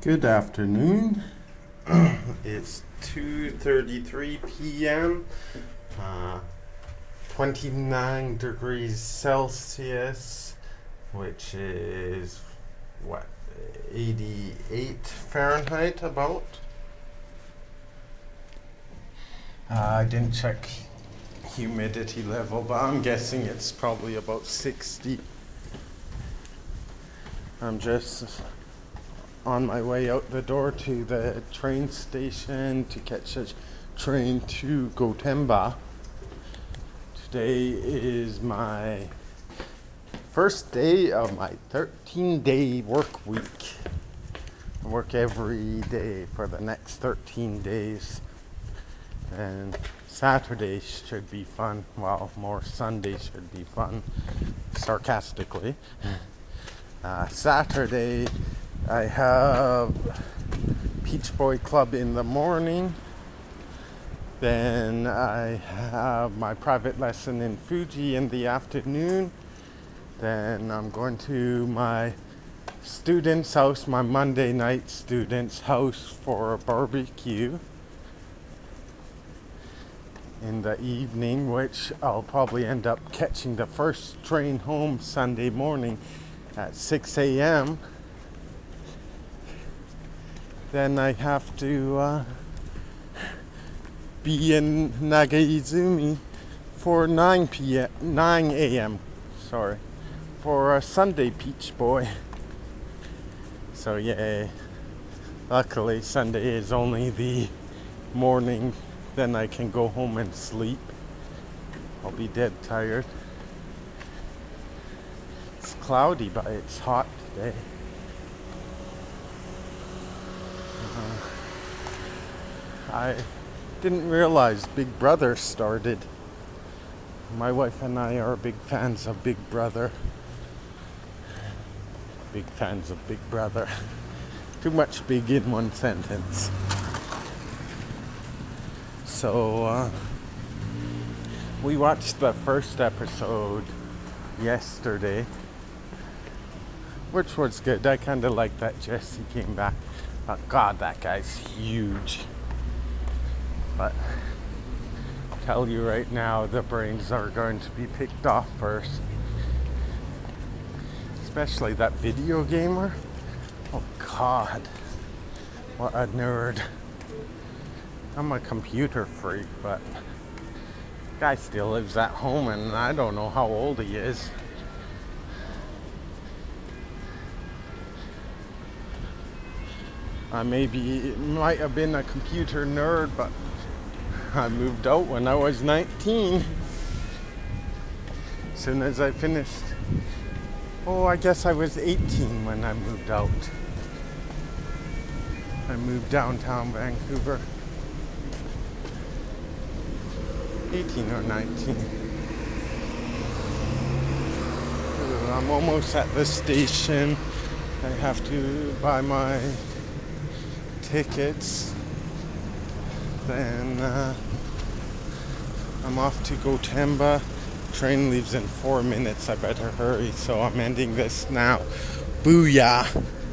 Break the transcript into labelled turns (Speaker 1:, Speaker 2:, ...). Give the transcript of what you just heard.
Speaker 1: Good afternoon. It's 2:33 p.m. 29 degrees Celsius, which is 88 Fahrenheit about. I didn't check humidity level, but I'm guessing it's probably about 60. I'm just on my way out the door to the train station to catch a train to Gotemba. Today is my first day of my 13-day work week. I work every day for the next 13 days. And Saturday should be fun. Well, more Sunday should be fun, sarcastically. Saturday, I have Peach Boy Club in the morning. Then I have my private lesson in Fuji in the afternoon. Then I'm going to my student's house, my Monday night student's house, for a barbecue in the evening, which I'll probably end up catching the first train home Sunday morning at 6 a.m. Then I have to be in Nagaizumi for 9 a.m. For a Sunday Peach Boy. So yay. Luckily Sunday is only the morning, then I can go home and sleep. I'll be dead tired. It's cloudy, but it's hot today. I didn't realize Big Brother started. My wife and I are big fans of Big Brother. Big fans of Big Brother. Too much big in one sentence. So, we watched the first episode yesterday, which was good. I kind of like that Jesse came back. But God, that guy's huge. But I'll tell you right now, the brains are going to be picked off first. Especially that video gamer. Oh God, what a nerd. I'm a computer freak, but the guy still lives at home, and I don't know how old he is. I might have been a computer nerd, but I moved out when I was 19. As soon as I finished, I guess I was 18 when I moved out. I moved downtown Vancouver. 18 or 19. I'm almost at the station. I have to buy my tickets. Then I'm off to Gotemba. Train leaves in 4 minutes. I better hurry, so I'm ending this now. Booyah!